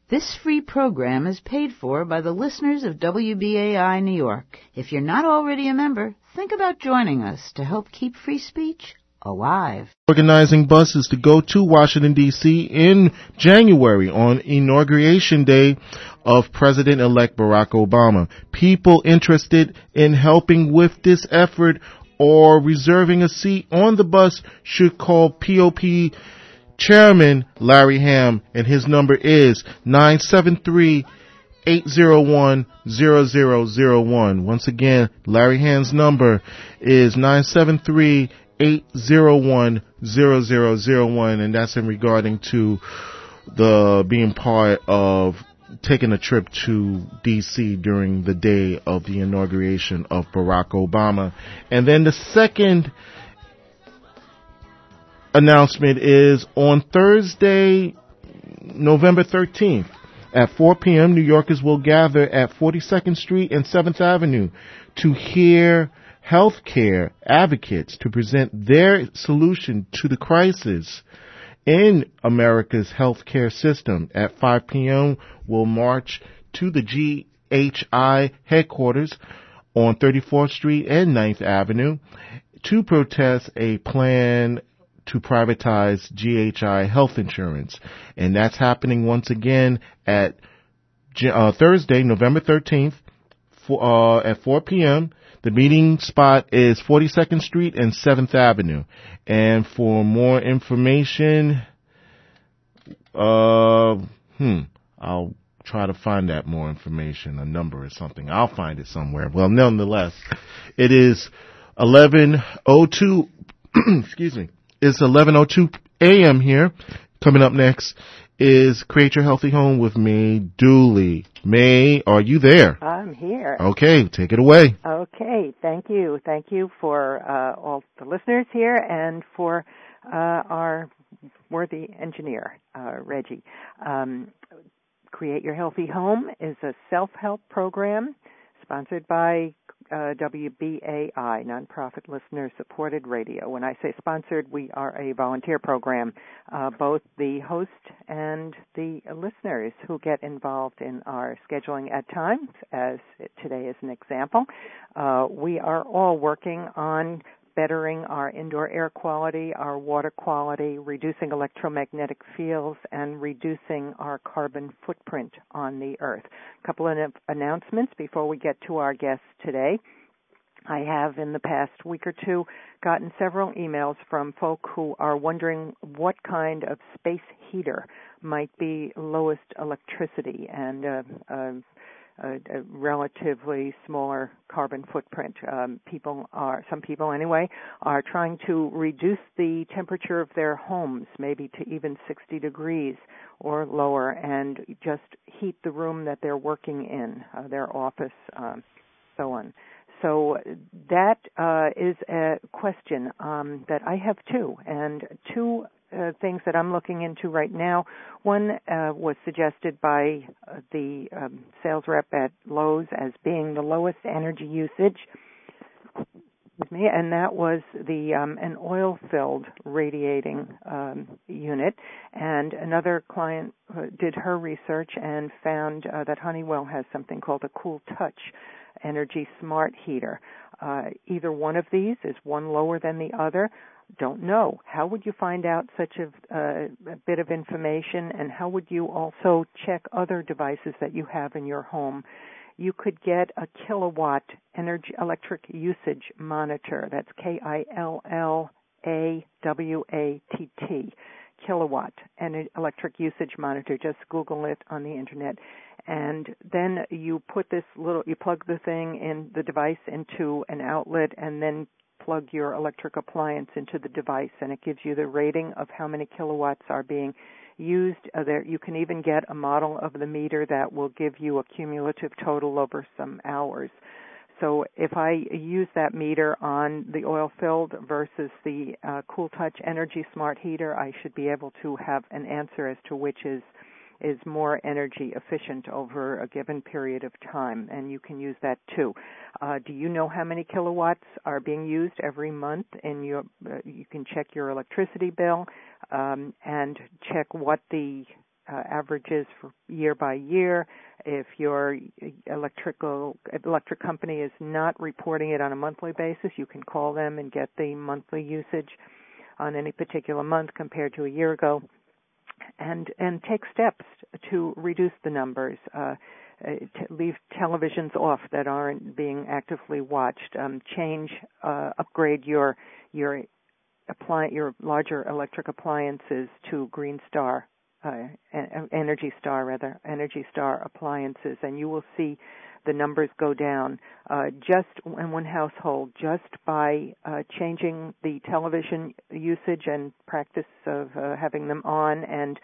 This free program is paid for by the listeners of WBAI New York. If you're not already a member, think about joining us to help keep free speech alive. Organizing buses to go to Washington, D.C. in January on Inauguration Day of President-elect Barack Obama. People interested in helping with this effort or reserving a seat on the bus should call POP Chairman Larry Ham, and his number is 973-801-0001. Once again, Larry Ham's number is 973-801-0001, and that's in regarding to the being part of taking a trip to D.C. during the day of the inauguration of Barack Obama. And then the second announcement is on Thursday, November 13th at 4 p.m. New Yorkers will gather at 42nd Street and 7th Avenue to hear healthcare advocates to present their solution to the crisis in America's healthcare system. At 5 p.m. we'll march to the GHI headquarters on 34th Street and 9th Avenue to protest a plan to privatize GHI health insurance. And that's happening once again at Thursday, November 13th at 4 p.m. The meeting spot is 42nd Street and 7th Avenue. And for more information, I'll try to find that more information, a number or something. I'll find it somewhere. Well, nonetheless, it is 11:02, excuse me. It's 11:02 a.m. here. Coming up next is Create Your Healthy Home with May Dooley. May, are you there? I'm here. Okay, take it away. Okay, thank you. Thank you for all the listeners here and for our worthy engineer, Reggie. Create Your Healthy Home is a self-help program sponsored by WBAI, nonprofit listener-supported radio. When I say sponsored, we are a volunteer program. Both the host and the listeners who get involved in our scheduling at times, as today is an example, we are all working on bettering our indoor air quality, our water quality, reducing electromagnetic fields, and reducing our carbon footprint on the earth. A couple of announcements before we get to our guests today. I have, in the past week or two, gotten several emails from folk who are wondering what kind of space heater might be lowest electricity and a relatively smaller carbon footprint. Some people anyway, are trying to reduce the temperature of their homes, maybe to even 60 degrees or lower, and just heat the room that they're working in, their office, so on. So that is a question that I have two things that I'm looking into right now. One was suggested by the sales rep at Lowe's as being the lowest energy usage, and that was the an oil-filled radiating unit. And another client did her research and found that Honeywell has something called a Cool Touch Energy Smart Heater. Either one of these, is one lower than the other? Don't know. How would you find out such a bit of information, and how would you also check other devices that you have in your home? You could get a kilowatt energy electric usage monitor. That's KILLAWATT, kilowatt and electric usage monitor. Just Google it on the internet. And then you plug the device into an outlet, and then plug your electric appliance into the device, and it gives you the rating of how many kilowatts are being used. You can even get a model of the meter that will give you a cumulative total over some hours. So if I use that meter on the oil-filled versus the Cool Touch Energy Smart Heater, I should be able to have an answer as to which is more energy efficient over a given period of time, and you can use that too. Do you know how many kilowatts are being used every month? And you can check your electricity bill and check what the averages for year by year. If your electric company is not reporting it on a monthly basis, you can call them and get the monthly usage on any particular month compared to a year ago, and take steps to reduce the numbers. Leave televisions off that aren't being actively watched. Upgrade your larger electric appliances to Energy Star appliances, and you will see the numbers go down just in one household, just by changing the television usage and practice of having them on, and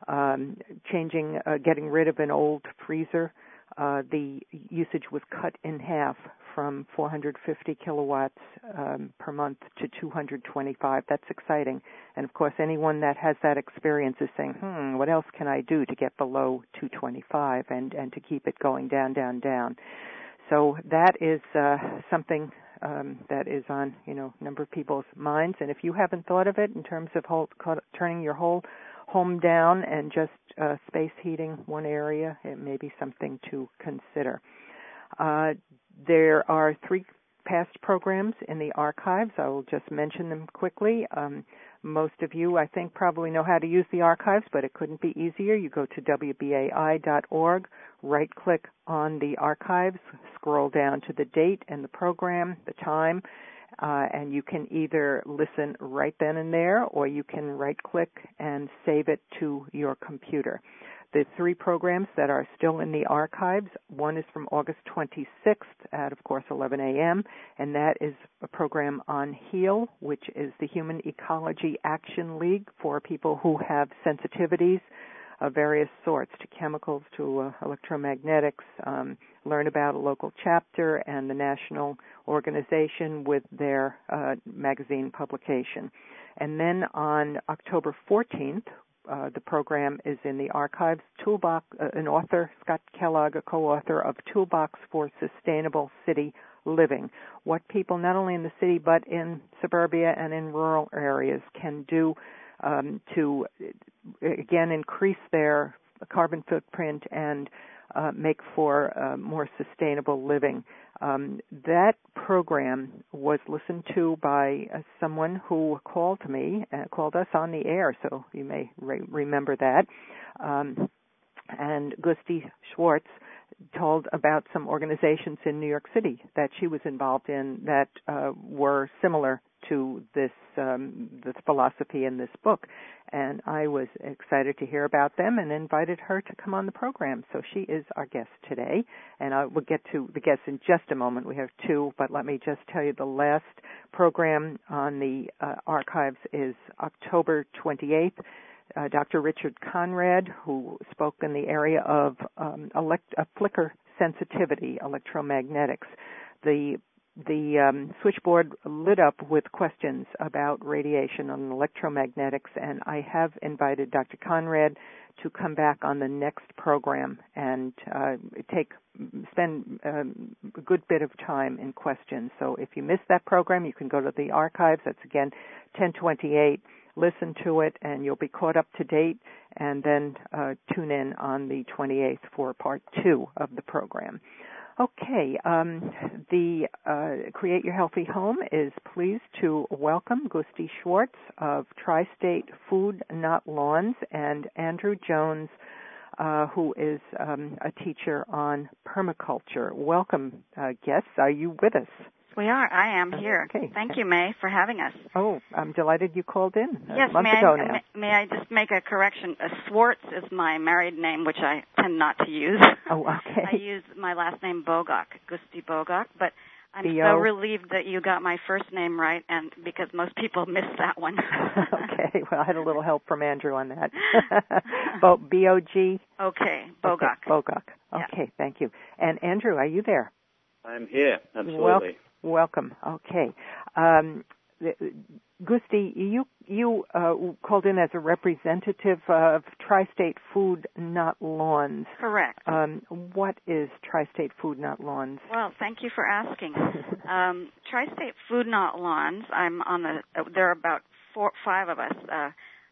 getting rid of an old freezer. The usage was cut in half from 450 kilowatts per month to 225. That's exciting. And of course, anyone that has that experience is saying, what else can I do to get below 225 and to keep it going down, down, down? So that is something that is on a number of people's minds. And if you haven't thought of it in terms of turning your whole home down and just space heating one area, it may be something to consider. There are 3 past programs in the archives. I will just mention them quickly. Most of you, I think, probably know how to use the archives, but it couldn't be easier. You go to WBAI.org, right-click on the archives, scroll down to the date and the program, the time, and you can either listen right then and there, or you can right-click and save it to your computer. The 3 programs that are still in the archives, one is from August 26th at, of course, 11 a.m., and that is a program on HEAL, which is the Human Ecology Action League for people who have sensitivities of various sorts to chemicals, to electromagnetics, learn about a local chapter and the national organization with their magazine publication. And then on October 14th, the program is in the archives. Toolbox, an author, Scott Kellogg, a co-author of Toolbox for Sustainable City Living. What people, not only in the city but in suburbia and in rural areas, can do to, again, increase their carbon footprint and make for more sustainable living. That program was listened to by someone who called us on the air, so you may remember that. And Gusti Schwartz told about some organizations in New York City that she was involved in that were similar to this philosophy in this book, and I was excited to hear about them and invited her to come on the program. So she is our guest today, and I will get to the guests in just a moment. We have 2, but let me just tell you the last program on the archives is October 28th. Dr. Richard Conrad, who spoke in the area of flicker sensitivity, electromagnetics. The switchboard lit up with questions about radiation and electromagnetics, and I have invited Dr. Conrad to come back on the next program and spend a good bit of time in questions. So if you missed that program, you can go to the archives. That's, again, 1028. Listen to it, and you'll be caught up to date, and then tune in on the 28th for part 2 of the program. Okay, the Create Your Healthy Home is pleased to welcome Gusti Schwartz of Tri-State Food Not Lawns, and Andrew Jones, who is a teacher on permaculture. Welcome, guests. Are you with us? We are. I am here. Okay. Thank you, May, for having us. Oh, I'm delighted you called in Yes, a month ago now. May I just make a correction? Schwartz is my married name, which I tend not to use. Oh, okay. I use my last name, Bogok, Gusti Bogok, but I'm so relieved that you got my first name right, and because most people miss that one. Okay, well, I had a little help from Andrew on that. B-O-G? Okay, Bogok. Okay, Bogok. Okay, yeah. Thank you. And Andrew, are you there? I'm here, absolutely. Welcome. Okay. Gusti, you called in as a representative of Tri-State Food Not Lawns. Correct. What is Tri-State Food Not Lawns? Well, thank you for asking. Tri-State Food Not Lawns, there are about 5 of us.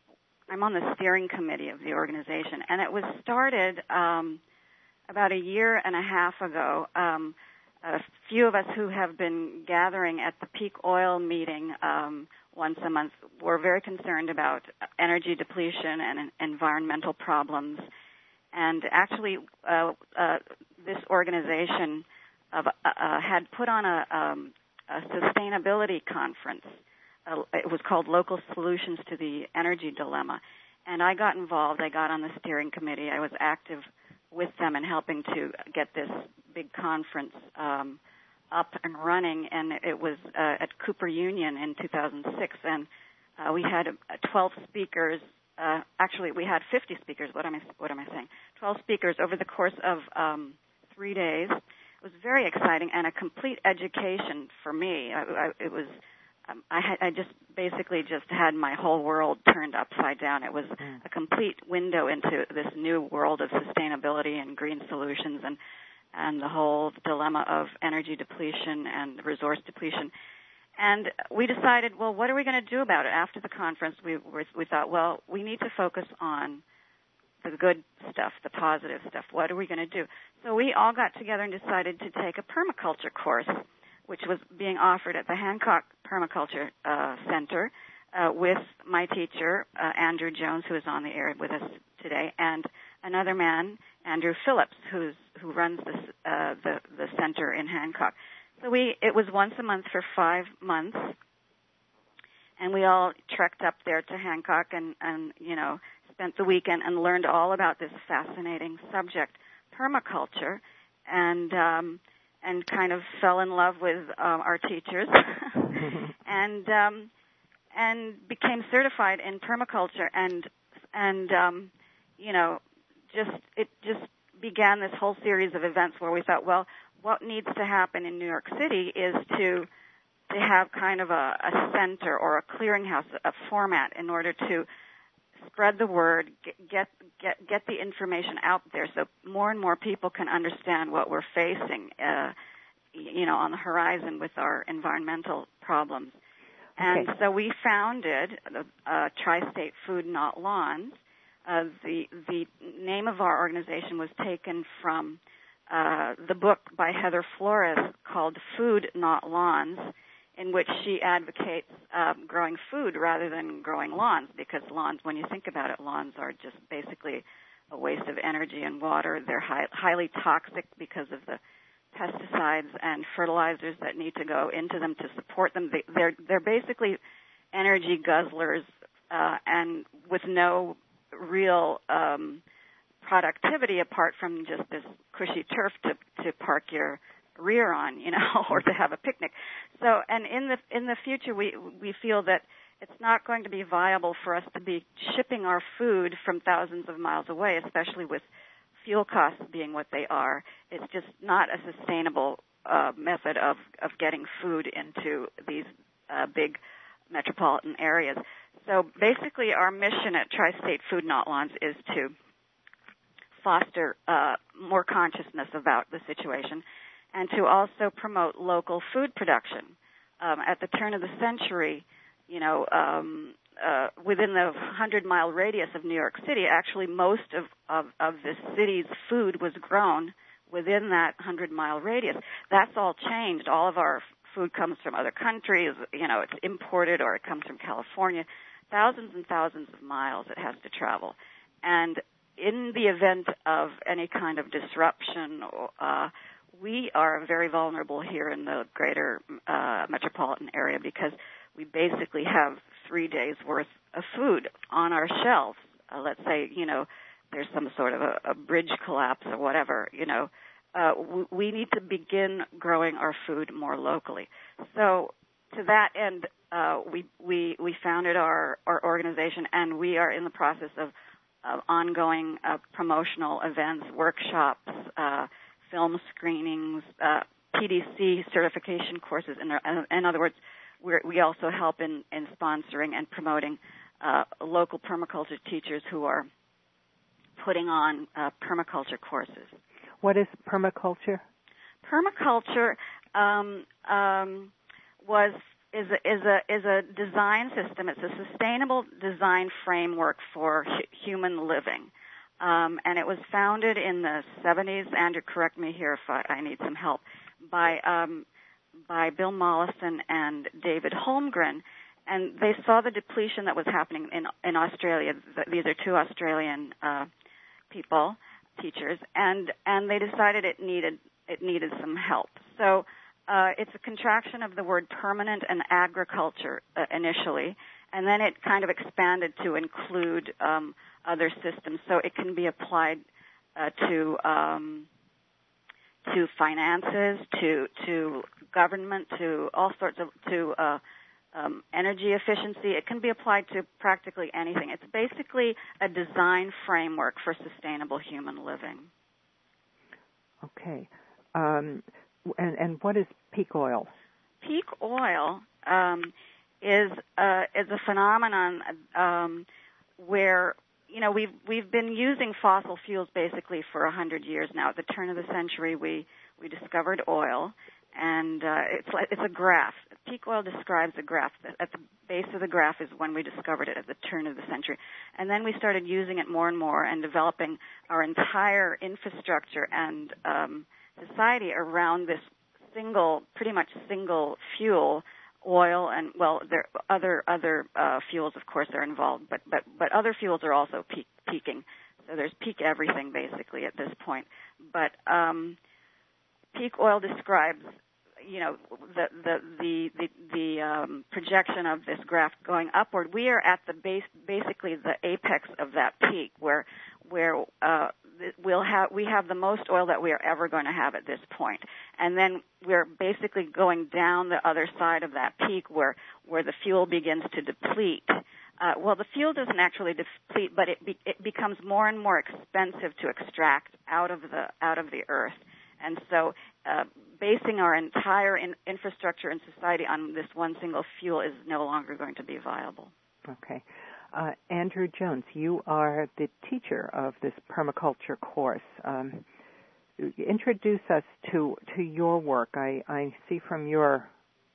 I'm on the steering committee of the organization, and it was started about a year and a half ago. A few of us who have been gathering at the Peak Oil meeting once a month were very concerned about energy depletion and environmental problems. And actually, this organization had put on a sustainability conference. It was called Local Solutions to the Energy Dilemma. And I got involved. I got on the steering committee. I was active with them and helping to get this big conference up and running. And it was at Cooper Union in 2006. And we had 12 speakers. Actually, we had 50 speakers. What am I saying? 12 speakers over the course of 3 days. It was very exciting and a complete education for me. It was. I just basically just had my whole world turned upside down. It was a complete window into this new world of sustainability and green solutions and the whole dilemma of energy depletion and resource depletion. And we decided, well, what are we going to do about it? After the conference, we thought, well, we need to focus on the good stuff, the positive stuff. What are we going to do? So we all got together and decided to take a permaculture course, which was being offered at the Hancock Permaculture Center with my teacher, Andrew Jones, who is on the air with us today, and another man, Andrew Phillips, who runs the center in Hancock. So it was once a month for 5 months, and we all trekked up there to Hancock and spent the weekend and learned all about this fascinating subject, permaculture, and kind of fell in love with our teachers and became certified in permaculture and it just began this whole series of events where we thought, well, what needs to happen in New York City is to have kind of a center or a clearinghouse, a format in order to spread the word, get the information out there so more and more people can understand what we're facing, on the horizon with our environmental problems. And so we founded Tri-State Food Not Lawns. The name of our organization was taken from the book by Heather Flores called Food Not Lawns, in which she advocates growing food rather than growing lawns, because lawns, when you think about it, lawns are just basically a waste of energy and water. They're highly toxic because of the pesticides and fertilizers that need to go into them to support them. They're basically energy guzzlers and with no real productivity apart from just this cushy turf to park your rear on, or to have a picnic. So, and in the future, we feel that it's not going to be viable for us to be shipping our food from thousands of miles away, especially with fuel costs being what they are. It's just not a sustainable method of getting food into these big metropolitan areas. So basically our mission at Tri-State Food Not Lawns is to foster more consciousness about the situation and to also promote local food production. At the turn of the century, within the 100-mile radius of New York City, actually most of the city's food was grown within that 100-mile radius. That's all changed. All of our food comes from other countries. It's imported or it comes from California. Thousands and thousands of miles it has to travel. And in the event of any kind of disruption, we are very vulnerable here in the greater metropolitan area because we basically have 3 days' worth of food on our shelves. Let's say, there's some sort of a bridge collapse or whatever, we need to begin growing our food more locally. So to that end, we founded our organization, and we are in the process of ongoing promotional events, workshops, film screenings, PDC certification courses. In other words, we also help in sponsoring and promoting local permaculture teachers who are putting on permaculture courses. What is permaculture? Permaculture is a design system. It's a sustainable design framework for human living. And it was founded in the 70s. Andrew, correct me here if I need some help. By Bill Mollison and David Holmgren, and they saw the depletion that was happening in Australia. These are two Australian people, teachers, and they decided it needed some help. So it's a contraction of the word permanent and agriculture initially, and then it kind of expanded to include other systems. So it can be applied to finances, to government, to all sorts of energy efficiency. It can be applied to practically anything. It's basically a design framework for sustainable human living. Okay. And what is peak oil? Peak oil is a phenomenon where we've been using fossil fuels basically for 100 years now. At the turn of the century, we discovered oil, and it's a graph. Peak oil describes a graph. At the base of the graph is when we discovered it at the turn of the century, and then we started using it more and more and developing our entire infrastructure and society around this pretty much single fuel. Oil and there are other fuels, of course, are involved, but other fuels are also peaking. So there's peak everything basically at this point. But peak oil describes, the projection of this graph going upward. We are at the basically the apex of that peak, where we have the most oil that we are ever going to have at this point. And then we're basically going down the other side of that peak where the fuel begins to deplete. The fuel doesn't actually deplete, but it becomes more and more expensive to extract out of the earth. And so basing our entire infrastructure and society on this one single fuel is no longer going to be viable. Okay. Andrew Jones, you are the teacher of this permaculture course. Introduce us to your work. I see from your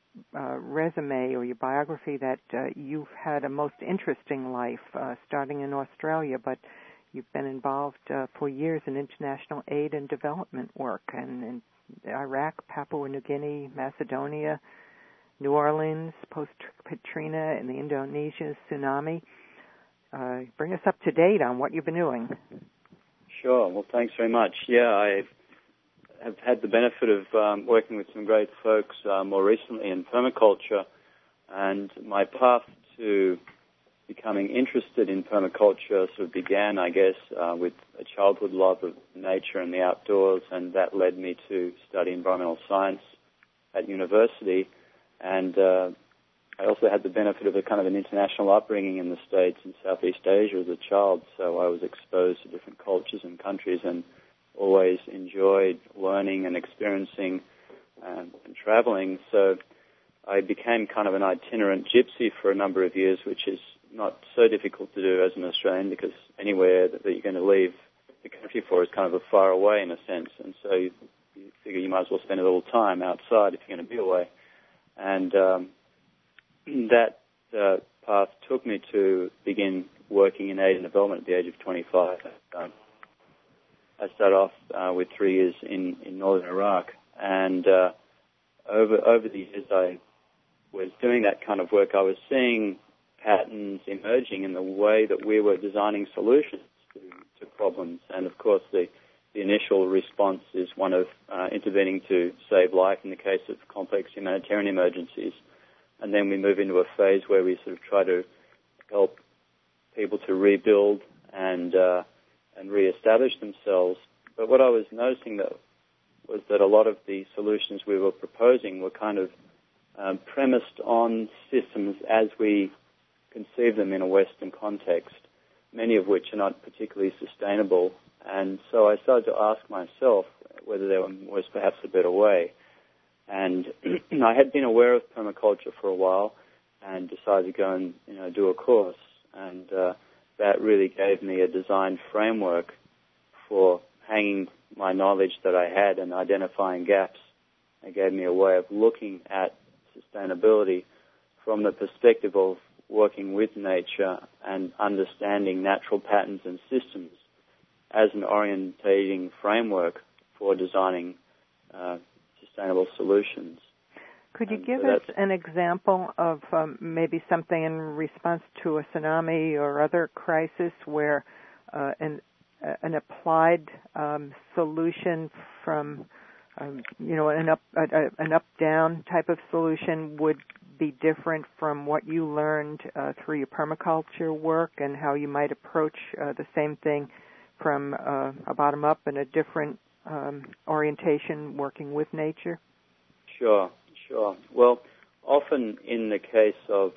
resume or your biography that you've had a most interesting life, starting in Australia, but you've been involved for years in international aid and development work, and in Iraq, Papua New Guinea, Macedonia, New Orleans, post-Katrina, and the Indonesia tsunami. Bring us up to date on what you've been doing. Sure. Well, thanks very much. Yeah, I have had the benefit of working with some great folks more recently in permaculture, and my path to becoming interested in permaculture sort of began, I guess, with a childhood love of nature and the outdoors, and that led me to study environmental science at university. And I also had the benefit of a kind of an international upbringing in the States and Southeast Asia as a child, so I was exposed to different cultures and countries and always enjoyed learning and experiencing and traveling. So I became kind of an itinerant gypsy for a number of years, which is not so difficult to do as an Australian, because anywhere that you're going to leave the country for is kind of a far away in a sense, and so you figure you might as well spend a little time outside if you're going to be away. And that path took me to begin working in aid and development at the age of 25. I started off with 3 years in northern Iraq, and over the years I was doing that kind of work. I was seeing patterns emerging in the way that we were designing solutions to problems, and of course the initial response is one of intervening to save life in the case of complex humanitarian emergencies. And then we move into a phase where we sort of try to help people to rebuild and reestablish themselves. But what I was noticing was that a lot of the solutions we were proposing were kind of premised on systems as we conceive them in a Western context, many of which are not particularly sustainable. And so I started to ask myself whether there was perhaps a better way. And I had been aware of permaculture for a while and decided to go and do a course. And that really gave me a design framework for hanging my knowledge that I had and identifying gaps. It gave me a way of looking at sustainability from the perspective of working with nature and understanding natural patterns and systems as an orientating framework for designing sustainable solutions. Could you give us an example of maybe something in response to a tsunami or other crisis where an applied solution from an up-down type of solution would be different from what you learned through your permaculture work, and how you might approach the same thing from a bottom-up and a different orientation working with nature? Sure. Well, often in the case of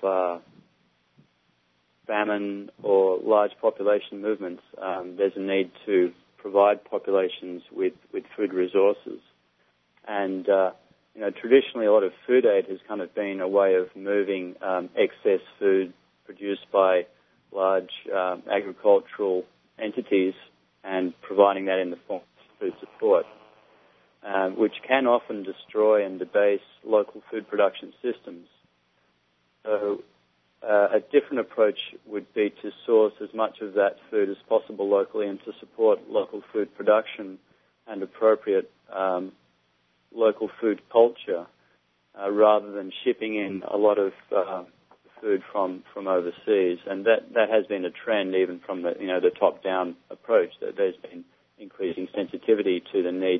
famine or large population movements, there's a need to provide populations with food resources. And, traditionally a lot of food aid has kind of been a way of moving excess food produced by large agricultural entities and providing that in the form of food support, which can often destroy and debase local food production systems. So a different approach would be to source as much of that food as possible locally and to support local food production and appropriate local food culture rather than shipping in a lot of food from overseas. And that has been a trend even from the top-down approach, that there's been increasing sensitivity to the need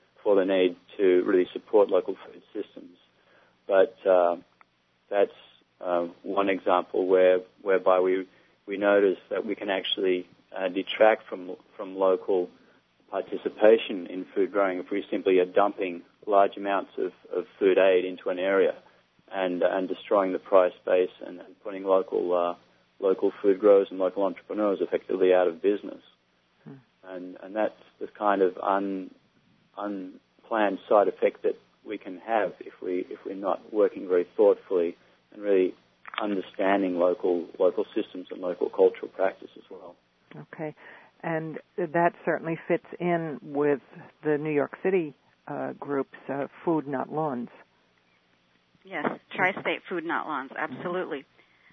to really support local food systems. But that's one example whereby we notice that we can actually detract from local participation in food growing if we simply are dumping large amounts of food aid into an area and destroying the price base and putting local food growers and local entrepreneurs effectively out of business. And that's the kind of unplanned side effect that we can have if we're not working very thoughtfully and really understanding local systems and local cultural practice as well. Okay. And that certainly fits in with the New York City group's Food Not Lawns. Yes, Tri-State Food Not Lawns, absolutely.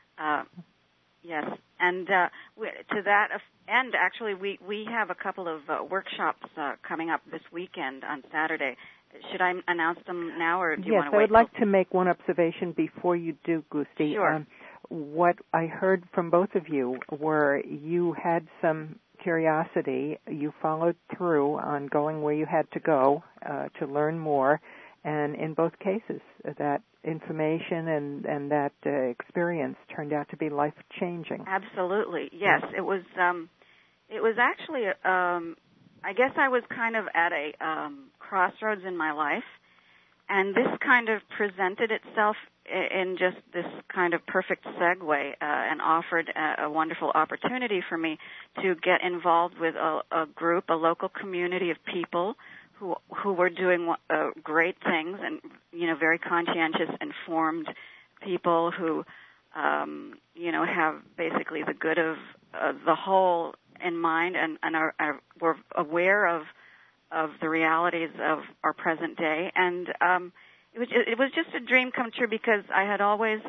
Yes, and to that end, actually, we have a couple of workshops coming up this weekend on Saturday. Should I announce them now, or do you want to wait? Yes, I would like to make one observation before you do, Gusti. Sure. What I heard from both of you were you had some curiosity. You followed through on going where you had to go to learn more, and in both cases, that information and that experience turned out to be life-changing. Absolutely, yes. It was actually, I guess I was kind of at a crossroads in my life, and this kind of presented itself in just this kind of perfect segue and offered a wonderful opportunity for me to get involved with a group, a local community of people who were doing great things, and very conscientious, informed people who have basically the good of the whole in mind and were aware of the realities of our present day. And it was just a dream come true, because I had always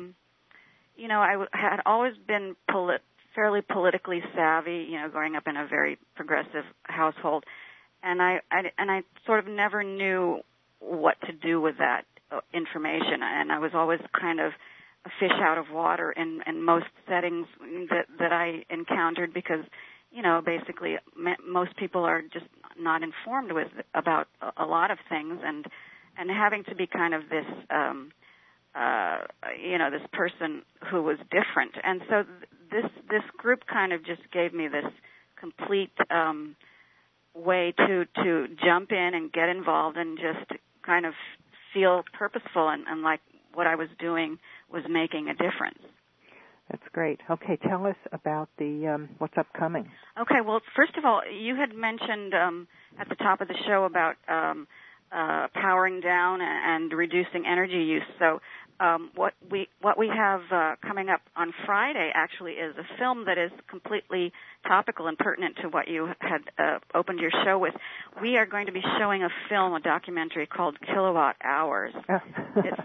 had always been fairly politically savvy, growing up in a very progressive household. And I sort of never knew what to do with that information, and I was always kind of a fish out of water in most settings that I encountered, because basically most people are just not informed about a lot of things, and having to be kind of this this person who was different. And so this group kind of just gave me this complete way to jump in and get involved and just kind of feel purposeful and like what I was doing was making a difference. That's great. Okay, tell us about the what's upcoming. Okay, well, first of all, you had mentioned at the top of the show about powering down and reducing energy use. So what we have coming up on Friday actually is a film that is completely topical and pertinent to what you had opened your show with. We are going to be showing a documentary called Kilowatt Hours.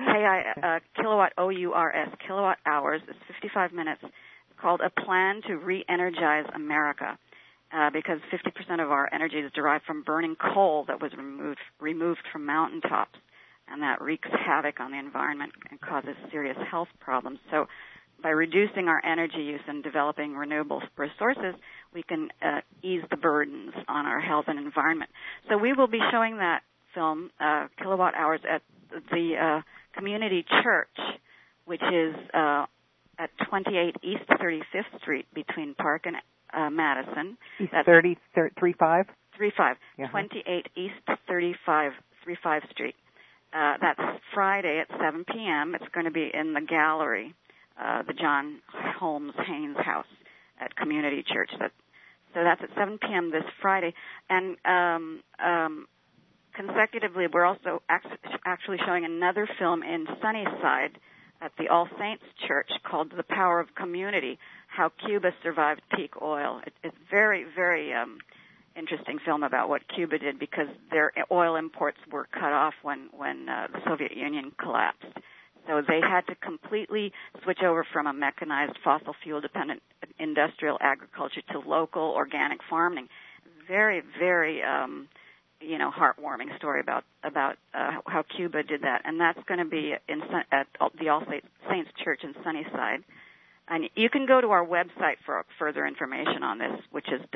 kilowatt, OURS, kilowatt hours. It's 55 minutes. It's called A Plan to Re-Energize America, because 50% of our energy is derived from burning coal that was removed from mountaintops, and that wreaks havoc on the environment and causes serious health problems. So by reducing our energy use and developing renewable resources, we can ease the burdens on our health and environment. So we will be showing that film, Kilowatt Hours, at the community church, which is at 28 East 35th Street between Park and Madison. East 35? 35. 28 East 35 Street. That's Friday at 7 p.m. It's going to be in the gallery, the John Holmes Haynes House at Community Church. So that's at 7 p.m. this Friday. And consecutively, we're also actually showing another film in Sunnyside at the All Saints Church called The Power of Community, How Cuba Survived Peak Oil. It's very, very interesting film about what Cuba did, because their oil imports were cut off when the Soviet Union collapsed. So they had to completely switch over from a mechanized fossil fuel-dependent industrial agriculture to local organic farming. Very, very heartwarming story about how Cuba did that, and that's going to be at the All Saints Church in Sunnyside. And you can go to our website for further information on this, which is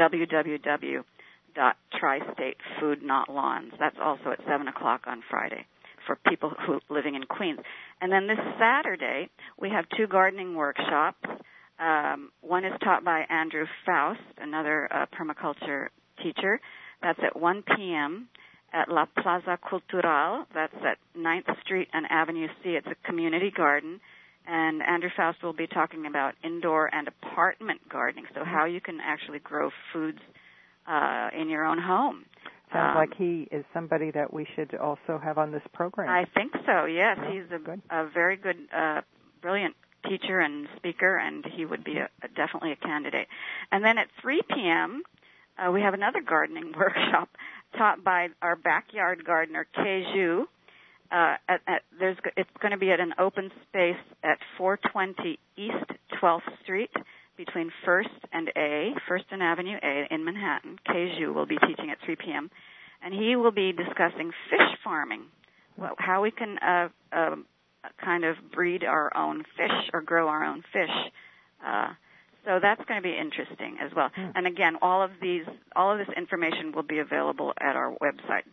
www.tristatefoodnotlawns. That's also at 7 o'clock on Friday for people who living in Queens. And then this Saturday, we have 2 gardening workshops. One is taught by Andrew Faust, another permaculture teacher. That's at 1 p.m. at La Plaza Cultural. That's at 9th Street and Avenue C. It's a community garden. And Andrew Faust will be talking about indoor and apartment gardening, so how you can actually grow foods in your own home. Sounds like he is somebody that we should also have on this program. I think so, yes. Yeah, he's a very good, brilliant teacher and speaker, and he would be definitely a candidate. And then at 3 p.m., we have another gardening workshop taught by our backyard gardener, Keju. It's going to be at an open space at 420 East 12th Street between 1st and Avenue A in Manhattan. Keju will be teaching at 3 p.m. And he will be discussing fish farming, how we can kind of breed our own fish or grow our own fish. So that's going to be interesting as well. And again, all of this information will be available at our website,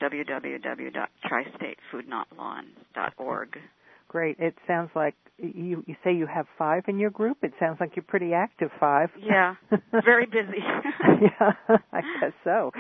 www.tristatefoodnotlawns.org. Great. It sounds like you say you have 5 in your group. It sounds like you're pretty active, 5. Yeah, very busy. Yeah, I guess so.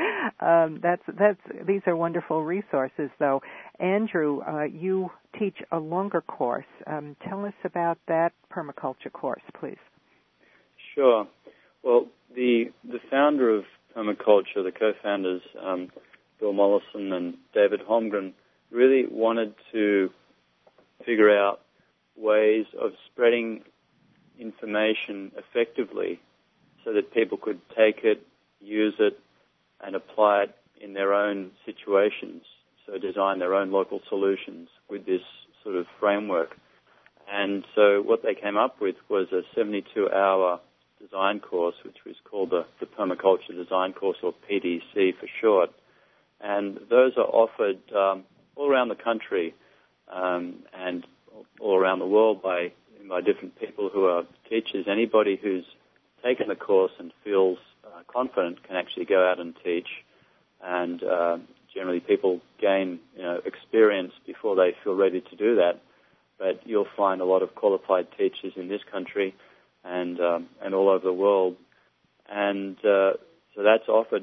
These are wonderful resources, though. Andrew, you teach a longer course. Tell us about that permaculture course, please. Sure. Well, the founder of permaculture, the co-founders, Bill Mollison and David Holmgren, really wanted to figure out ways of spreading information effectively so that people could take it, use it, and apply it in their own situations, so design their own local solutions with this sort of framework. And so what they came up with was a 72-hour design course, which was called the Permaculture Design Course, or PDC for short. And those are offered all around the country and all around the world by different people who are teachers. Anybody who's taken the course and feels confident can actually go out and teach. And generally people gain experience before they feel ready to do that. But you'll find a lot of qualified teachers in this country and all over the world. And so that's offered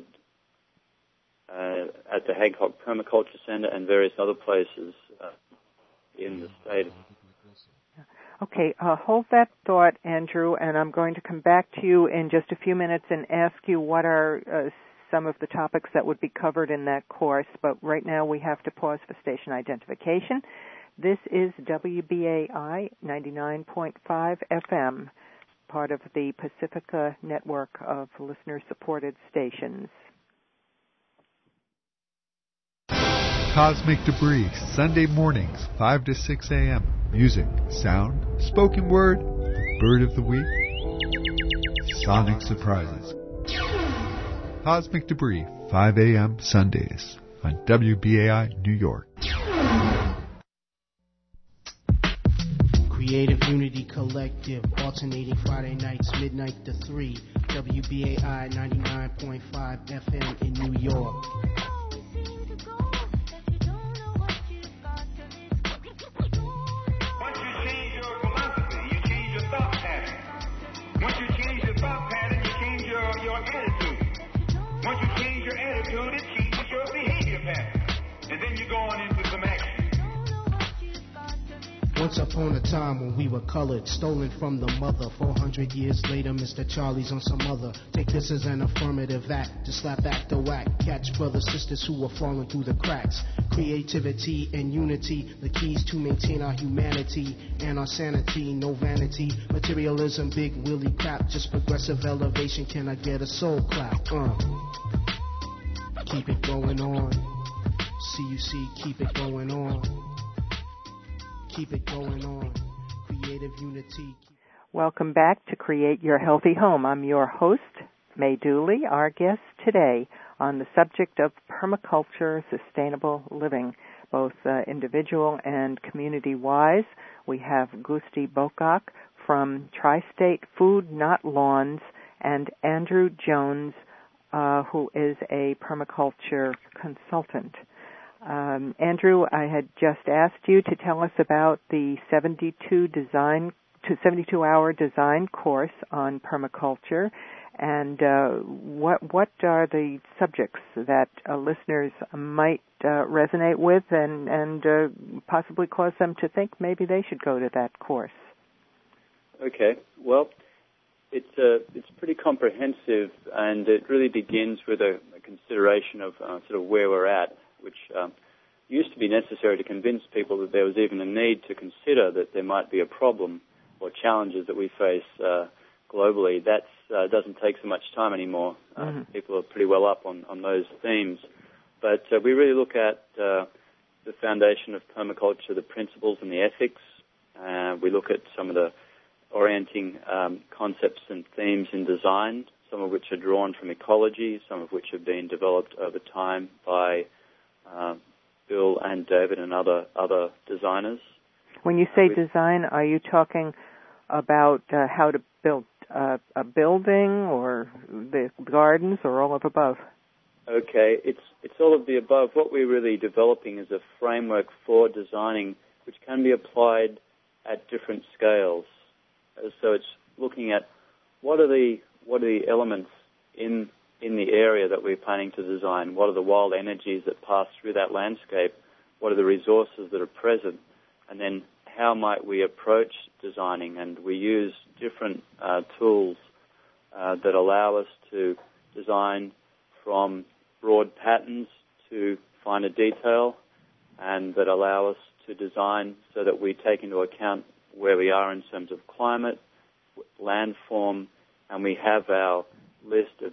at the Haghock Permaculture Center and various other places in the state. Okay, hold that thought, Andrew, and I'm going to come back to you in just a few minutes and ask you what are some of the topics that would be covered in that course. But right now we have to pause for station identification. This is WBAI 99.5 FM, part of the Pacifica network of listener-supported stations. Cosmic Debris, Sunday mornings, 5 to 6 a.m. Music, sound, spoken word, bird of the week, sonic surprises. Cosmic Debris, 5 a.m. Sundays on WBAI New York. Creative Unity Collective, alternating Friday nights, midnight to 3. WBAI 99.5 FM in New York. Once you change your philosophy, you change your thought pattern. Once you change your thought pattern, you change your attitude. Once you change your attitude, it changes your behavior pattern. And then you go on into some action. Once upon a time when we were colored, stolen from the mother. 400 years later, Mr. Charlie's on some other. Take this as an affirmative act to slap back the whack. Catch brothers, sisters who are falling through the cracks. Creativity and unity, the keys to maintain our humanity and our sanity. No vanity, materialism, big willy crap. Just progressive elevation. Can I get a soul clap? Keep it going on. CUC, keep it going on. Keep it going on. Creative Unity. Welcome back to Create Your Healthy Home. I'm your host, May Dooley. Our guest today on the subject of permaculture, sustainable living, both individual and community-wise. We have Gusti Bokok from Tri-State Food Not Lawns and Andrew Jones, who is a permaculture consultant. Andrew, I had just asked you to tell us about the 72-hour design course on permaculture, and what are the subjects that listeners might resonate with and possibly cause them to think maybe they should go to that course. Okay, well, it's pretty comprehensive, and it really begins with a consideration of sort of where we're at, which used to be necessary to convince people that there was even a need to consider that there might be a problem or challenges that we face globally. That doesn't take so much time anymore. People are pretty well up on those themes. But we really look at the foundation of permaculture, the principles and the ethics. We look at some of the orienting concepts and themes in design, some of which are drawn from ecology, some of which have been developed over time by Bill and David and other designers. When you say design, are you talking about how to build a building or the gardens or all of above? Okay, it's all of the above. What we're really developing is a framework for designing which can be applied at different scales. So it's looking at what are the elements in the area that we're planning to design? What are the wild energies that pass through that landscape? What are the resources that are present? And then how might we approach designing? And we use different tools that allow us to design from broad patterns to finer detail, and that allow us to design so that we take into account where we are in terms of climate, landform, and we have our list of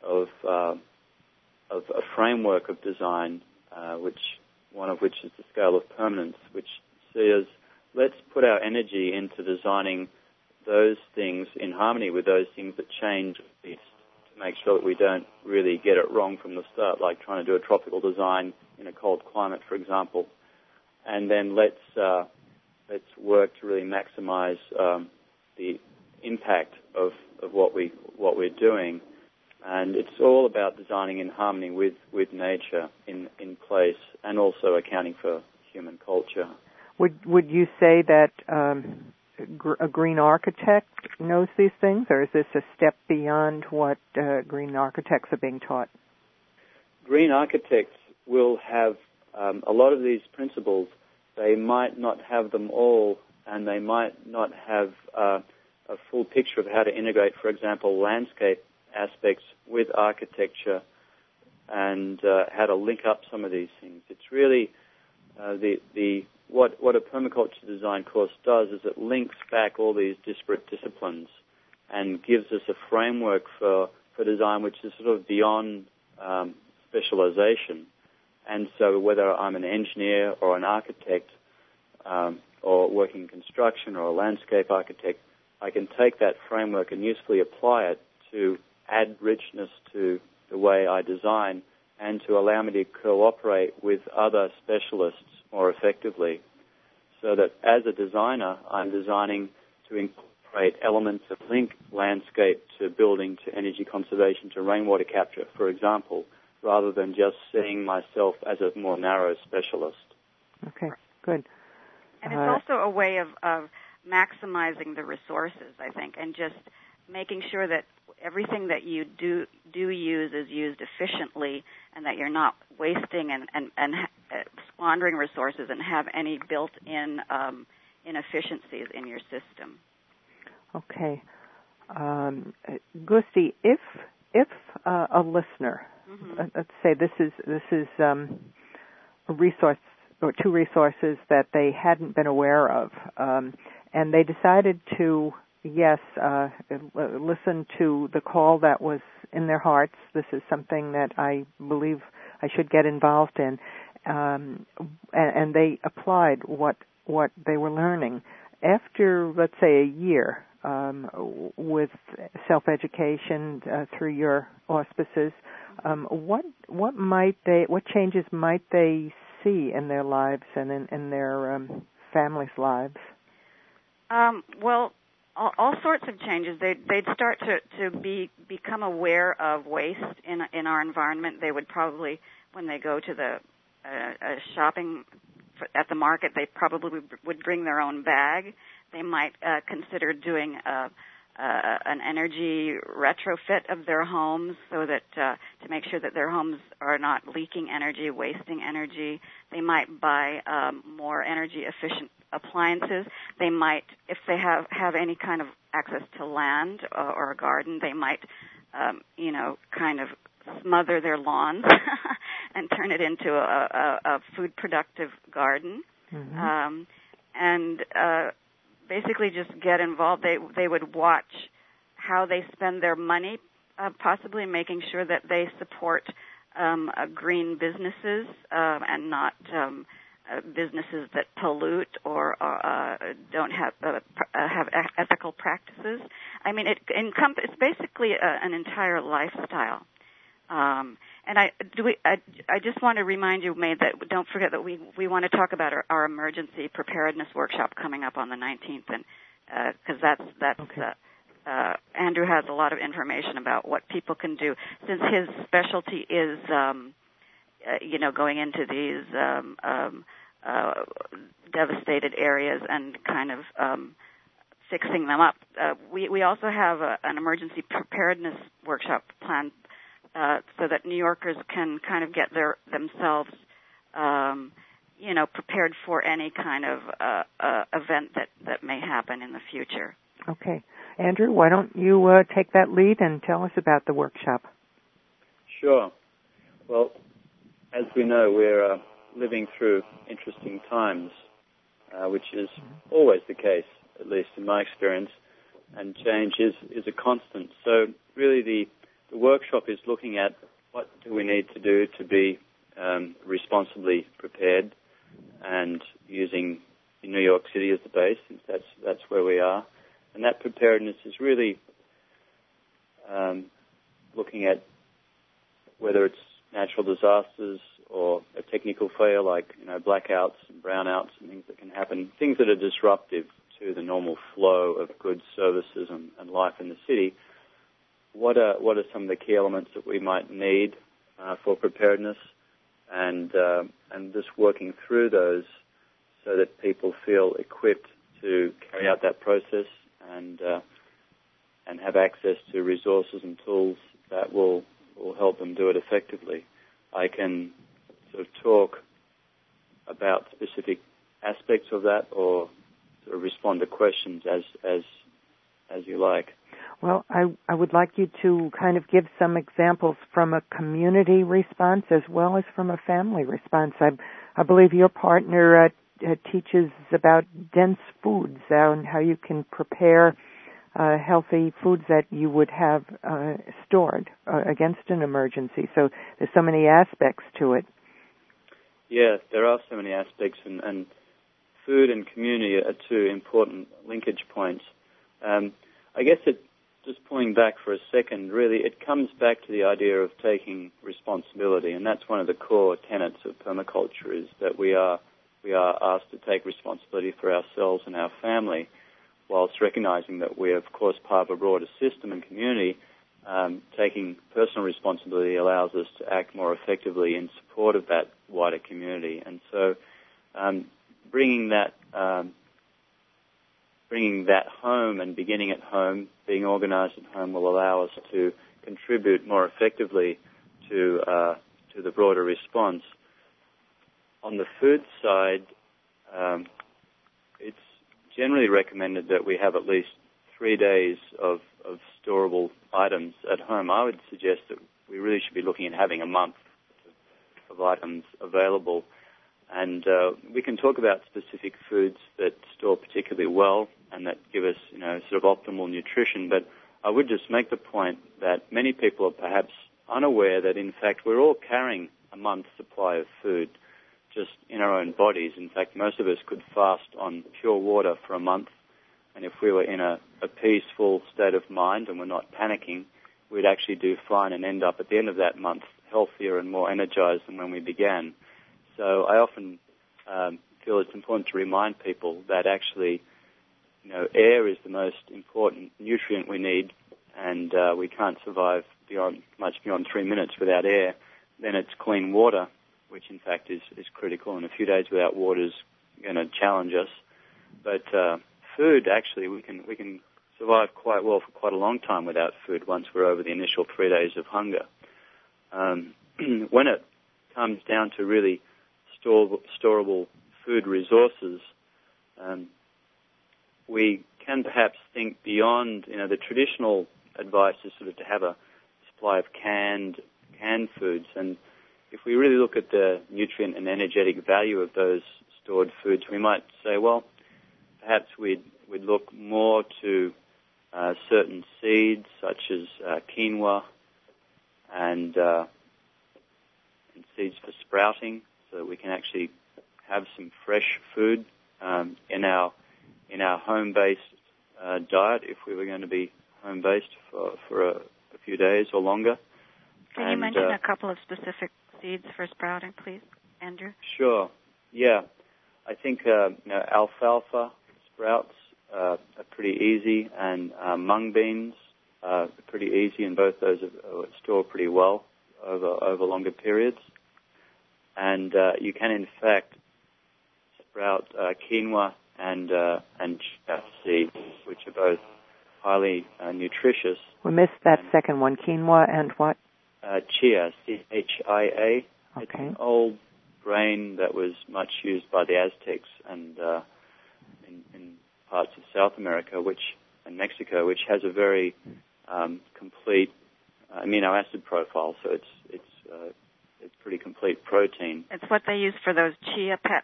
a framework of design, one of which is the scale of permanence, which says let's put our energy into designing those things in harmony with those things that change, to make sure that we don't really get it wrong from the start, like trying to do a tropical design in a cold climate, for example. And then let's work to really maximize the impact of what we're doing. And it's all about designing in harmony with nature in place, and also accounting for human culture. Would you say that a green architect knows these things, or is this a step beyond what green architects are being taught? Green architects will have a lot of these principles. They might not have them all, and they might not have a full picture of how to integrate, for example, landscape aspects with architecture, and how to link up some of these things. It's really what a permaculture design course does is it links back all these disparate disciplines and gives us a framework for design which is sort of beyond specialization. And so whether I'm an engineer or an architect, or working in construction or a landscape architect, I can take that framework and usefully apply it to add richness to the way I design and to allow me to cooperate with other specialists more effectively. So that as a designer, I'm designing to incorporate elements of link landscape to building, to energy conservation, to rainwater capture, for example, rather than just seeing myself as a more narrow specialist. Okay, good. And it's also a way of maximizing the resources, I think, and just making sure that everything that you do use is used efficiently, and that you're not wasting and squandering resources and have any built-in inefficiencies in your system. Okay, Gusti, if a listener, let's say this is a resource or two resources that they hadn't been aware of, and they decided to listen to the call that was in their hearts. This is something that I believe I should get involved in, and they applied what they were learning. After, let's say, a year with self-education through your auspices, what changes might they see in their lives and in their families' lives? Well, all sorts of changes. They'd start to become aware of waste in our environment. They would probably, when they go to the shopping at the market, they probably would bring their own bag. They might consider doing an energy retrofit of their homes so that to make sure that their homes are not leaking energy, wasting energy. They might buy more energy efficient appliances. They might, if they have any kind of access to land or a garden, they might, kind of smother their lawns and turn it into a food productive garden. Mm-hmm. And basically just get involved. They would watch how they spend their money, possibly making sure that they support green businesses and not businesses that pollute or don't have ethical practices. I mean, it's basically an entire lifestyle. And I just want to remind you, May, that don't forget that we want to talk about our emergency preparedness workshop coming up on the 19th, and because that's okay. Andrew has a lot of information about what people can do, since his specialty is going into these devastated areas and kind of fixing them up. We also have an emergency preparedness workshop planned so that New Yorkers can kind of get themselves, prepared for any kind of event that may happen in the future. Okay. Andrew, why don't you take that lead and tell us about the workshop? Sure. Well, as we know, we're living through interesting times, which is always the case, at least in my experience, and change is a constant. So really the workshop is looking at what do we need to do to be responsibly prepared, and using New York City as the base, since that's where we are. And that preparedness is really looking at whether it's natural disasters or a technical failure like blackouts and brownouts and things that can happen, things that are disruptive to the normal flow of goods, services, and life in the city. What are some of the key elements that we might need for preparedness, and just working through those so that people feel equipped to carry out that process and have access to resources and tools that will help them do it effectively. I can sort of talk about specific aspects of that, or sort of respond to questions as you like. Well, I would like you to kind of give some examples from a community response as well as from a family response. I believe your partner teaches about dense foods and how you can prepare healthy foods that you would have stored against an emergency. So there's so many aspects to it. Yeah, there are so many aspects, and food and community are two important linkage points. I guess just pulling back for a second, really, it comes back to the idea of taking responsibility, and that's one of the core tenets of permaculture, is that we are asked to take responsibility for ourselves and our family, whilst recognizing that we're, of course, part of a broader system and community. Taking personal responsibility allows us to act more effectively in support of that wider community. And so bringing that home and beginning at home, being organized at home, will allow us to contribute more effectively to the broader response. On the food side, it's generally recommended that we have at least 3 days of storable items at home. I would suggest that we really should be looking at having a month of items available. And we can talk about specific foods that store particularly well and that give us, sort of optimal nutrition. But I would just make the point that many people are perhaps unaware that, in fact, we're all carrying a month's supply of food just in our own bodies. In fact, most of us could fast on pure water for a month. And if we were in a peaceful state of mind and we're not panicking, we'd actually do fine and end up at the end of that month healthier and more energized than when we began. So I often feel it's important to remind people that actually, air is the most important nutrient we need, and we can't survive much beyond 3 minutes without air. Then it's clean water, which in fact is critical, and a few days without water is going to challenge us. But food, actually, we can survive quite well for quite a long time without food once we're over the initial 3 days of hunger. When it comes down to really storable food resources, we can perhaps think beyond, the traditional advice is sort of to have a supply of canned foods. And if we really look at the nutrient and energetic value of those stored foods, we might say, well, perhaps we'd look more to certain seeds such as quinoa and seeds for sprouting, so that we can actually have some fresh food in our home-based diet if we were going to be home-based for a few days or longer. Can you mention a couple of specific seeds for sprouting, please, Andrew? Sure. Yeah. I think alfalfa sprouts are pretty easy, and mung beans are pretty easy, and both those store pretty well over longer periods. And you can, in fact, sprout quinoa and chia seeds, which are both highly nutritious. We missed that second one, quinoa and what? Chia, C-H-I-A. Okay. It's an old grain that was much used by the Aztecs and in parts of South America, and Mexico, which has a very complete amino acid profile. So it's pretty complete protein. It's what they use for those chia pets.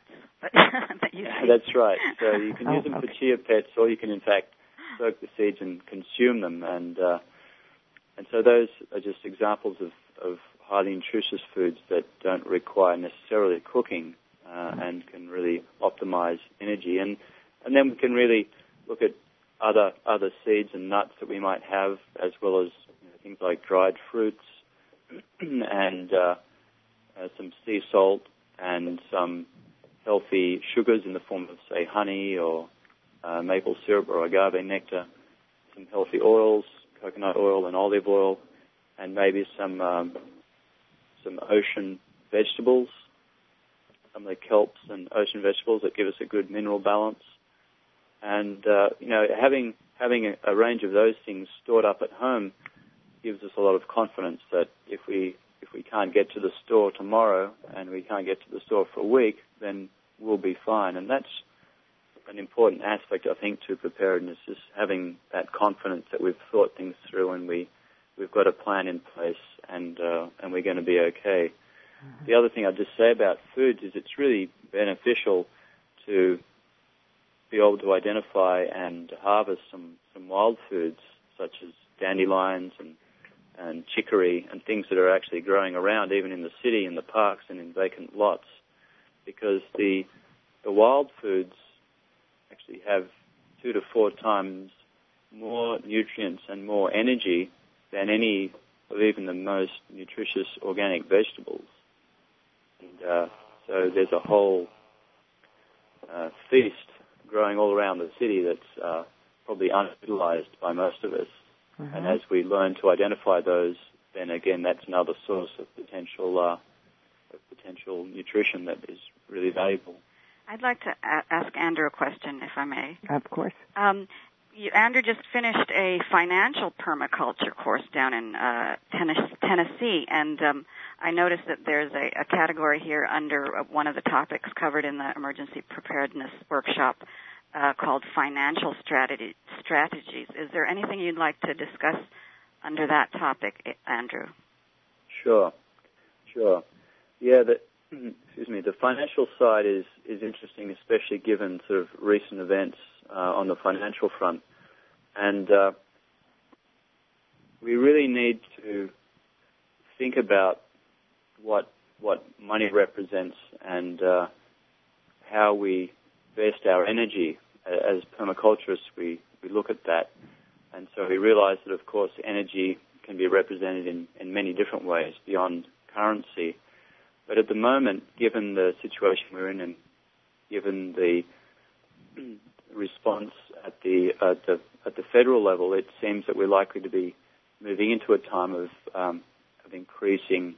That's right. So you can use them for chia pets, or you can in fact soak the seeds and consume them. And so those are just examples of highly nutritious foods that don't require necessarily cooking and can really optimize energy. And then we can really look at other seeds and nuts that we might have, as well as things like dried fruits and some sea salt and some healthy sugars in the form of, say, honey or maple syrup or agave nectar, some healthy oils, coconut oil and olive oil, and maybe some ocean vegetables, some of the kelps and ocean vegetables that give us a good mineral balance. And having a range of those things stored up at home gives us a lot of confidence that if we can't get to the store tomorrow and we can't get to the store for a week, then we'll be fine. And that's an important aspect, I think, to preparedness, is having that confidence that we've thought things through and we've got a plan in place and we're going to be okay. Mm-hmm. The other thing I'd just say about foods is it's really beneficial to be able to identify and harvest some wild foods such as dandelions and chicory and things that are actually growing around even in the city, in the parks and in vacant lots, because the wild foods actually have 2 to 4 times more nutrients and more energy than any of even the most nutritious organic vegetables. And so there's a whole feast growing all around the city that's probably unutilized by most of us. Mm-hmm. And as we learn to identify those, then again, that's another source of potential nutrition that is really valuable. I'd like to ask Andrew a question, if I may. Of course. Andrew just finished a financial permaculture course down in Tennessee, and I noticed that there's a category here under one of the topics covered in the emergency preparedness workshop called financial strategies. Is there anything you'd like to discuss under that topic, Andrew? Sure. Yeah, the financial side is interesting, especially given sort of recent events on the financial front. And we really need to think about what money represents and how we invest our energy. As permaculturists, we look at that. And so we realize that, of course, energy can be represented in many different ways beyond currency. But at the moment, given the situation we're in and given the response at the federal level, it seems that we're likely to be moving into a time of increasing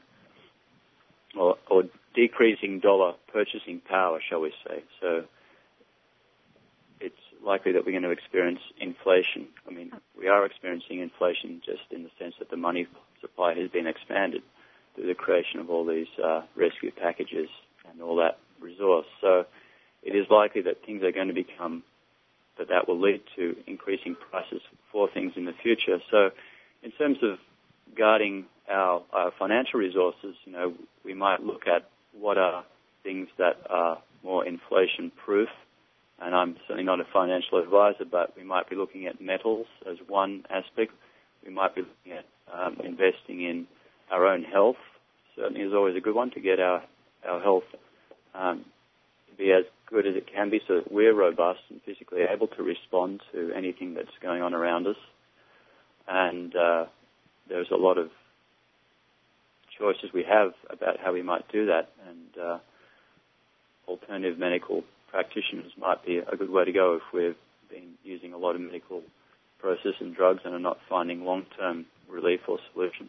or decreasing dollar purchasing power, shall we say. So it's likely that we're going to experience inflation. I mean, we are experiencing inflation just in the sense that the money supply has been expanded through the creation of all these rescue packages and all that resource. So it is likely that things are going to become, that will lead to increasing prices for things in the future. So in terms of guarding our financial resources, we might look at what are things that are more inflation-proof. And I'm certainly not a financial advisor, but we might be looking at metals as one aspect. We might be looking at investing in our own health. Certainly is always a good one to get our health to be as good as it can be so that we're robust and physically able to respond to anything that's going on around us. And there's a lot of choices we have about how we might do that. And alternative medical practitioners might be a good way to go if we've been using a lot of medical process and drugs and are not finding long-term relief or solution.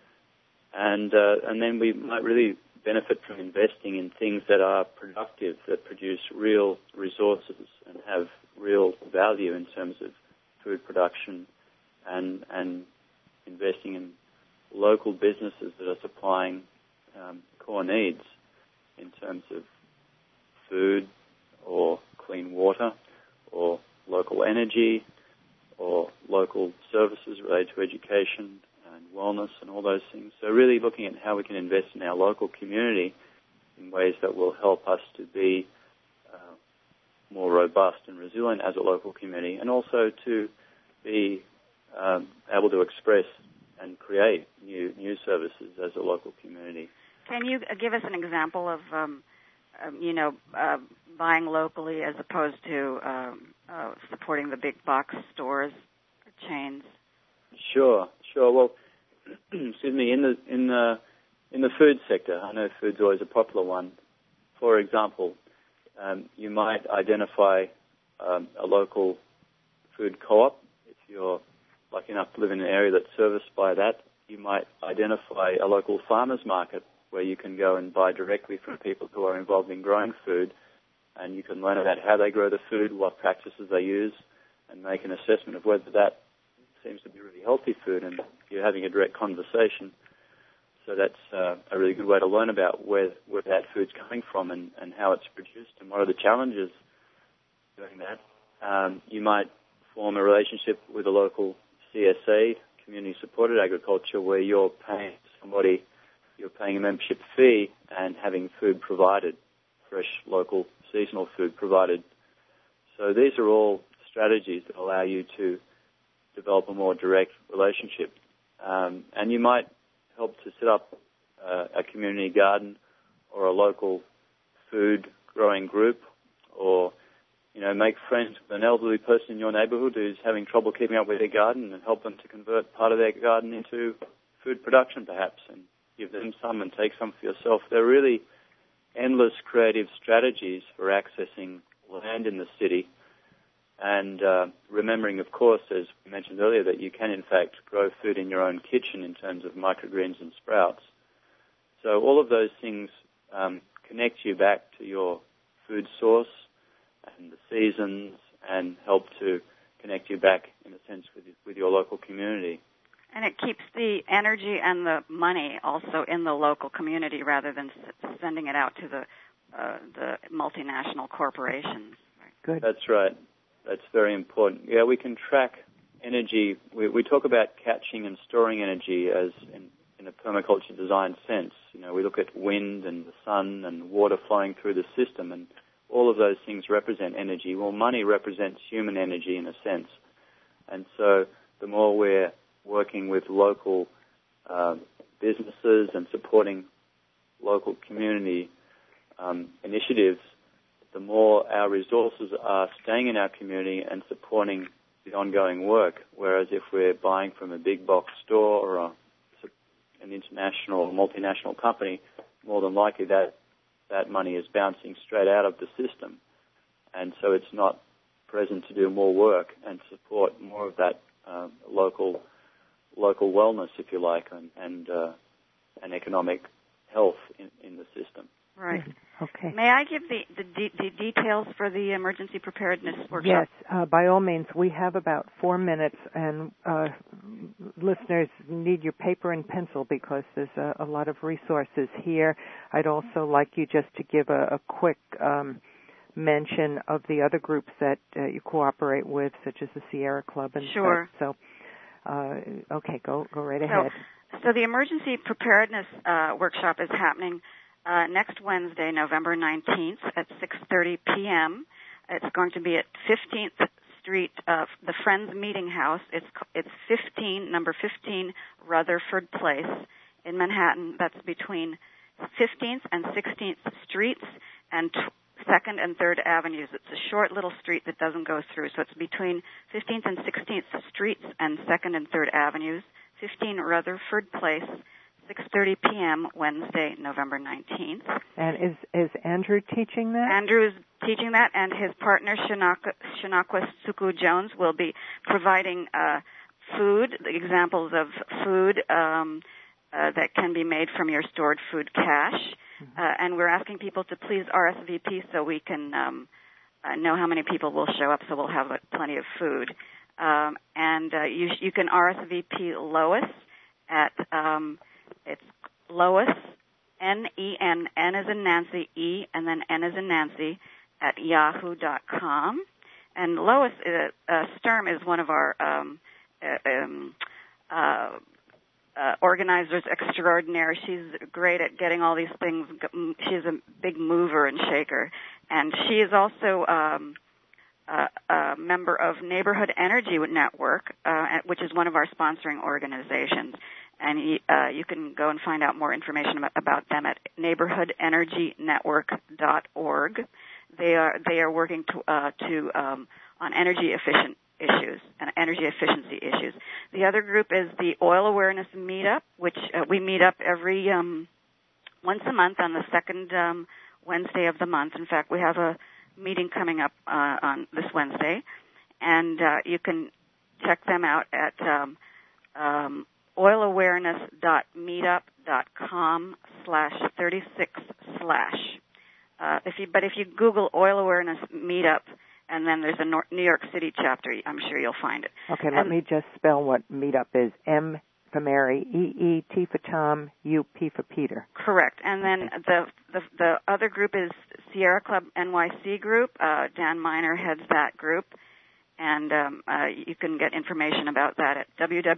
And then we might really benefit from investing in things that are productive, that produce real resources and have real value in terms of food production, and investing in local businesses that are supplying core needs in terms of food or clean water or local energy or local services related to education and wellness and all those things. So really looking at how we can invest in our local community in ways that will help us to be more robust and resilient as a local community, and also to be able to express and create new services as a local community. Can you give us an example of, buying locally as opposed to supporting the big box stores or chains? Sure. Well, excuse me. In the food sector, I know food's always a popular one. For example, you might identify a local food co-op. If you're lucky enough to live in an area that's serviced by that, you might identify a local farmers market where you can go and buy directly from people who are involved in growing food, and you can learn about how they grow the food, what practices they use, and make an assessment of whether that seems to be really healthy food, and you're having a direct conversation. So that's a really good way to learn about where that food's coming from and how it's produced and what are the challenges doing that. You might form a relationship with a local CSA, community-supported agriculture, where you're paying a membership fee and having food provided, fresh, local, seasonal food provided. So these are all strategies that allow you to develop a more direct relationship. And you might help to set up a community garden or a local food growing group, or make friends with an elderly person in your neighborhood who's having trouble keeping up with their garden and help them to convert part of their garden into food production, perhaps, and give them some and take some for yourself. There are really endless creative strategies for accessing land in the city, and remembering, of course, as we mentioned earlier, that you can, in fact, grow food in your own kitchen in terms of microgreens and sprouts. So all of those things connect you back to your food source and the seasons, and help to connect you back, in a sense, with your local community. And it keeps the energy and the money also in the local community rather than sending it out to the multinational corporations. Good. That's right. That's very important. Yeah, we can track energy. We talk about catching and storing energy as in a permaculture design sense. We look at wind and the sun and water flowing through the system, and all of those things represent energy. Well, money represents human energy in a sense. And so the more we're working with local businesses and supporting local community initiatives, the more our resources are staying in our community and supporting the ongoing work. Whereas if we're buying from a big box store or an international or multinational company, more than likely that money is bouncing straight out of the system. And so it's not present to do more work and support more of that local wellness, if you like, and economic health in the system. Right. Okay. May I give the details for the emergency preparedness workshop? Yes, by all means. We have about 4 minutes, and listeners need your paper and pencil because there's a lot of resources here. I'd also like you just to give a quick mention of the other groups that you cooperate with, such as the Sierra Club and Sure. stuff. So, okay, go right ahead. So the emergency preparedness workshop is happening next Wednesday, November 19th at 6:30 p.m. It's going to be at 15th Street, the Friends Meeting House. It's number 15 Rutherford Place in Manhattan. That's between 15th and 16th Streets and 2nd and 3rd Avenues. It's a short little street that doesn't go through, so it's between 15th and 16th Streets and 2nd and 3rd Avenues, 15 Rutherford Place, 6:30 p.m. Wednesday, November 19th. And is Andrew teaching that? Andrew is teaching that, and his partner, Shanakwa Suku Jones, will be providing food, examples of food that can be made from your stored food cache. And we're asking people to please RSVP so we can know how many people will show up, so we'll have plenty of food. And you can RSVP Lois at it's Lois, N-E-N, N as in Nancy, E, and then N as in Nancy, at yahoo.com. And Lois Sturm is one of our organizers extraordinaire. She's great at getting all these things. She's a big mover and shaker. And she is also a member of Neighborhood Energy Network, which is one of our sponsoring organizations. And you can go and find out more information about them at neighborhoodenergynetwork.org. They are working on energy efficient issues and energy efficiency issues. The other group is the Oil Awareness Meetup, which we meet up every once a month on the second Wednesday of the month. In fact, we have a meeting coming up on this Wednesday, and you can check them out at oilawareness.meetup.com/36/. But if you Google Oil Awareness Meetup, and then there's a New York City chapter, I'm sure you'll find it. Okay, let me just spell what Meetup is. M for Mary, E-E, T for Tom, U, P for Peter. Correct. And then the other group is Sierra Club NYC group. Dan Miner heads that group. And you can get information about that at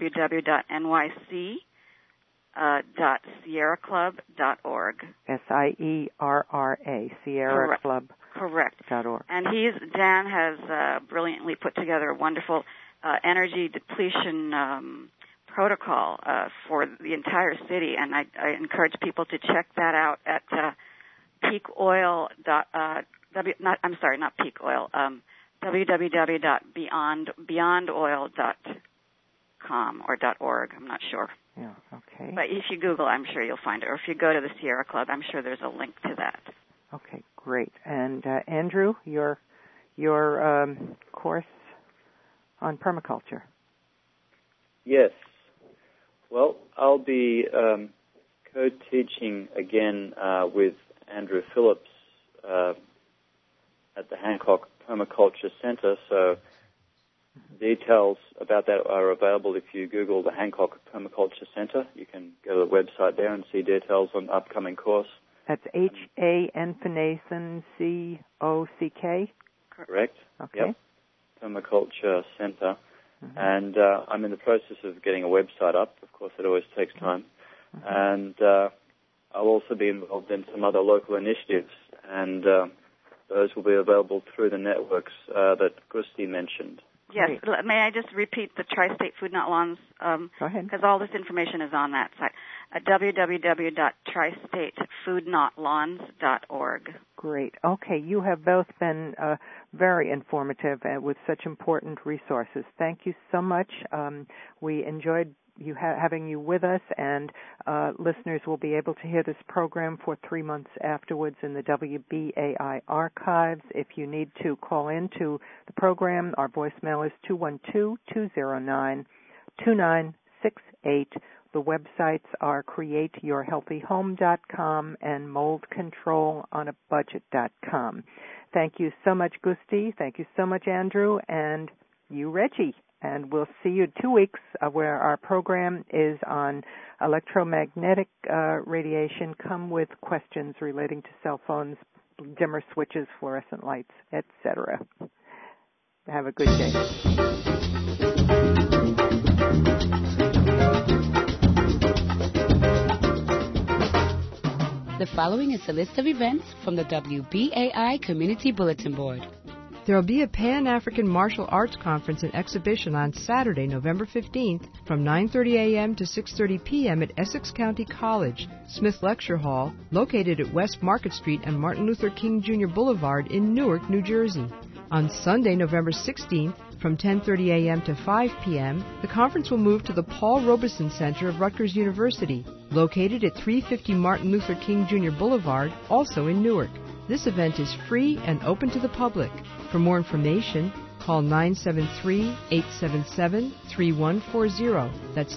www.nyc.sierraclub.org. SIERRA, Sierra Club. Correct. .org. And Dan has brilliantly put together a wonderful energy depletion protocol for the entire city, and I encourage people to check that out at peakoil.org. not peak oil. www.beyondoil.com or .org. I'm not sure. Yeah. Okay. But if you Google, I'm sure you'll find it. Or if you go to the Sierra Club, I'm sure there's a link to that. Okay. Great. And Andrew, your course on permaculture. Yes. Well, I'll be co-teaching again with Andrew Phillips at the Hancock Permaculture Center. So details about that are available if you Google the Hancock Permaculture Center. You can go to the website there and see details on the upcoming course. That's HANFINASON Correct. Okay. Yep. Permaculture Center. Mm-hmm. And I'm in the process of getting a website up. Of course, it always takes time. Mm-hmm. And I'll also be involved in some other local initiatives, and those will be available through the networks that Gusti mentioned. Yes. May I just repeat the Tri-State Food Not Lawns? Go ahead. Because all this information is on that site at www.tristatefoodnotlawns.org. Great. Okay, you have both been very informative with such important resources. Thank you so much. We enjoyed having you with us, and listeners will be able to hear this program for 3 months afterwards in the WBAI archives. If you need to call in to the program, our voicemail is 212-209-2968. The websites are createyourhealthyhome.com and moldcontrolonabudget.com. Thank you so much, Gusti. Thank you so much, Andrew, and you, Reggie. And we'll see you in 2 weeks where our program is on electromagnetic radiation. Come with questions relating to cell phones, dimmer switches, fluorescent lights, etc. Have a good day. The following is a list of events from the WBAI Community Bulletin Board. There will be a Pan-African Martial Arts Conference and exhibition on Saturday, November 15th from 9:30 a.m. to 6:30 p.m. at Essex County College, Smith Lecture Hall, located at West Market Street and Martin Luther King Jr. Boulevard in Newark, New Jersey. On Sunday, November 16th, from 10:30 a.m. to 5 p.m., the conference will move to the Paul Robeson Center of Rutgers University, located at 350 Martin Luther King Jr. Boulevard, also in Newark. This event is free and open to the public. For more information, call 973-877-3140. That's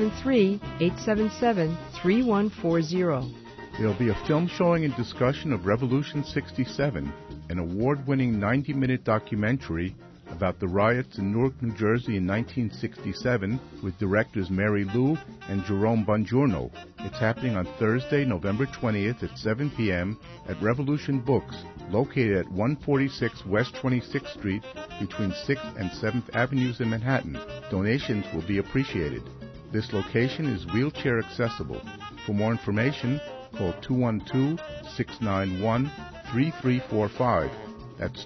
973-877-3140. There will be a film showing and discussion of Revolution 67, an award-winning 90-minute documentary about the riots in Newark, New Jersey in 1967 with directors Mary Lou and Jerome Bongiorno. It's happening on Thursday, November 20th at 7 p.m. at Revolution Books, located at 146 West 26th Street between 6th and 7th Avenues in Manhattan. Donations will be appreciated. This location is wheelchair accessible. For more information, call 212-691-3345. That's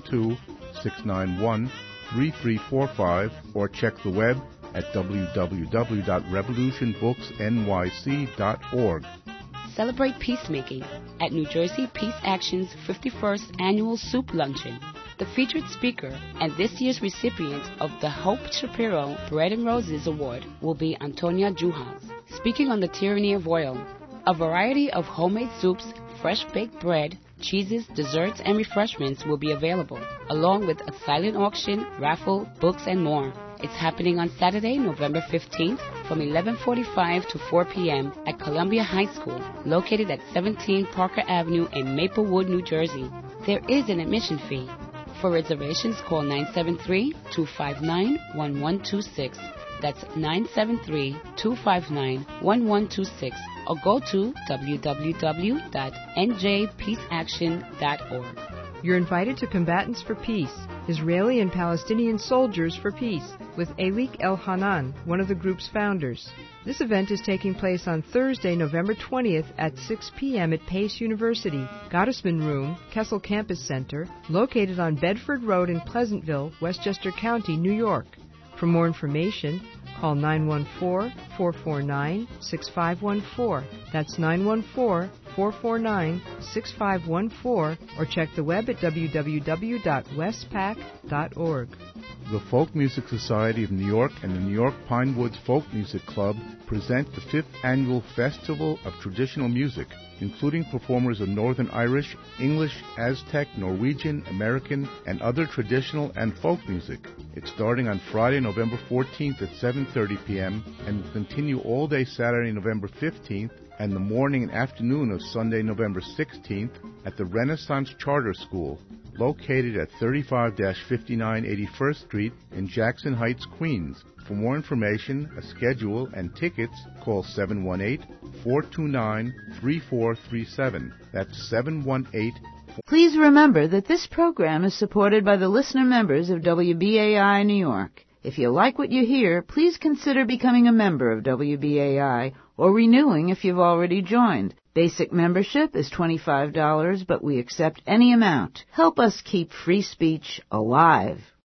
212-691-3345, or check the web at www.revolutionbooksnyc.org. Celebrate peacemaking at New Jersey Peace Action's 51st Annual Soup Luncheon. The featured speaker and this year's recipient of the Hope Shapiro Bread and Roses Award will be Antonia Juhas, speaking on the tyranny of oil. A variety of homemade soups, fresh baked bread, cheeses, desserts, and refreshments will be available, along with a silent auction, raffle, books, and more. It's happening on Saturday, November 15th from 11:45 to 4 p.m. at Columbia High School, located at 17 Parker Avenue in Maplewood, New Jersey. There is an admission fee. For reservations, call 973-259-1126. That's 973-259-1126. Or go to www.njpeaceaction.org. You're invited to Combatants for Peace, Israeli and Palestinian Soldiers for Peace, with Elik El-Hanan, one of the group's founders. This event is taking place on Thursday, November 20th at 6 p.m. at Pace University, Gottesman Room, Kessel Campus Center, located on Bedford Road in Pleasantville, Westchester County, New York. For more information, call 914-449-6514. That's 914-449-6514. 449-6514 or check the web at www.westpac.org. The Folk Music Society of New York and the New York Pine Woods Folk Music Club present the 5th Annual Festival of Traditional Music, including performers of Northern Irish, English, Aztec, Norwegian, American, and other traditional and folk music. It's starting on Friday, November 14th at 7:30 p.m. and will continue all day Saturday, November 15th, and the morning and afternoon of Sunday, November 16th at the Renaissance Charter School, located at 35-59 81st Street in Jackson Heights, Queens. For more information, a schedule, and tickets, call 718-429-3437. That's 718. Please remember that this program is supported by the listener members of WBAI New York. If you like what you hear, please consider becoming a member of WBAI or renewing if you've already joined. Basic membership is $25, but we accept any amount. Help us keep free speech alive.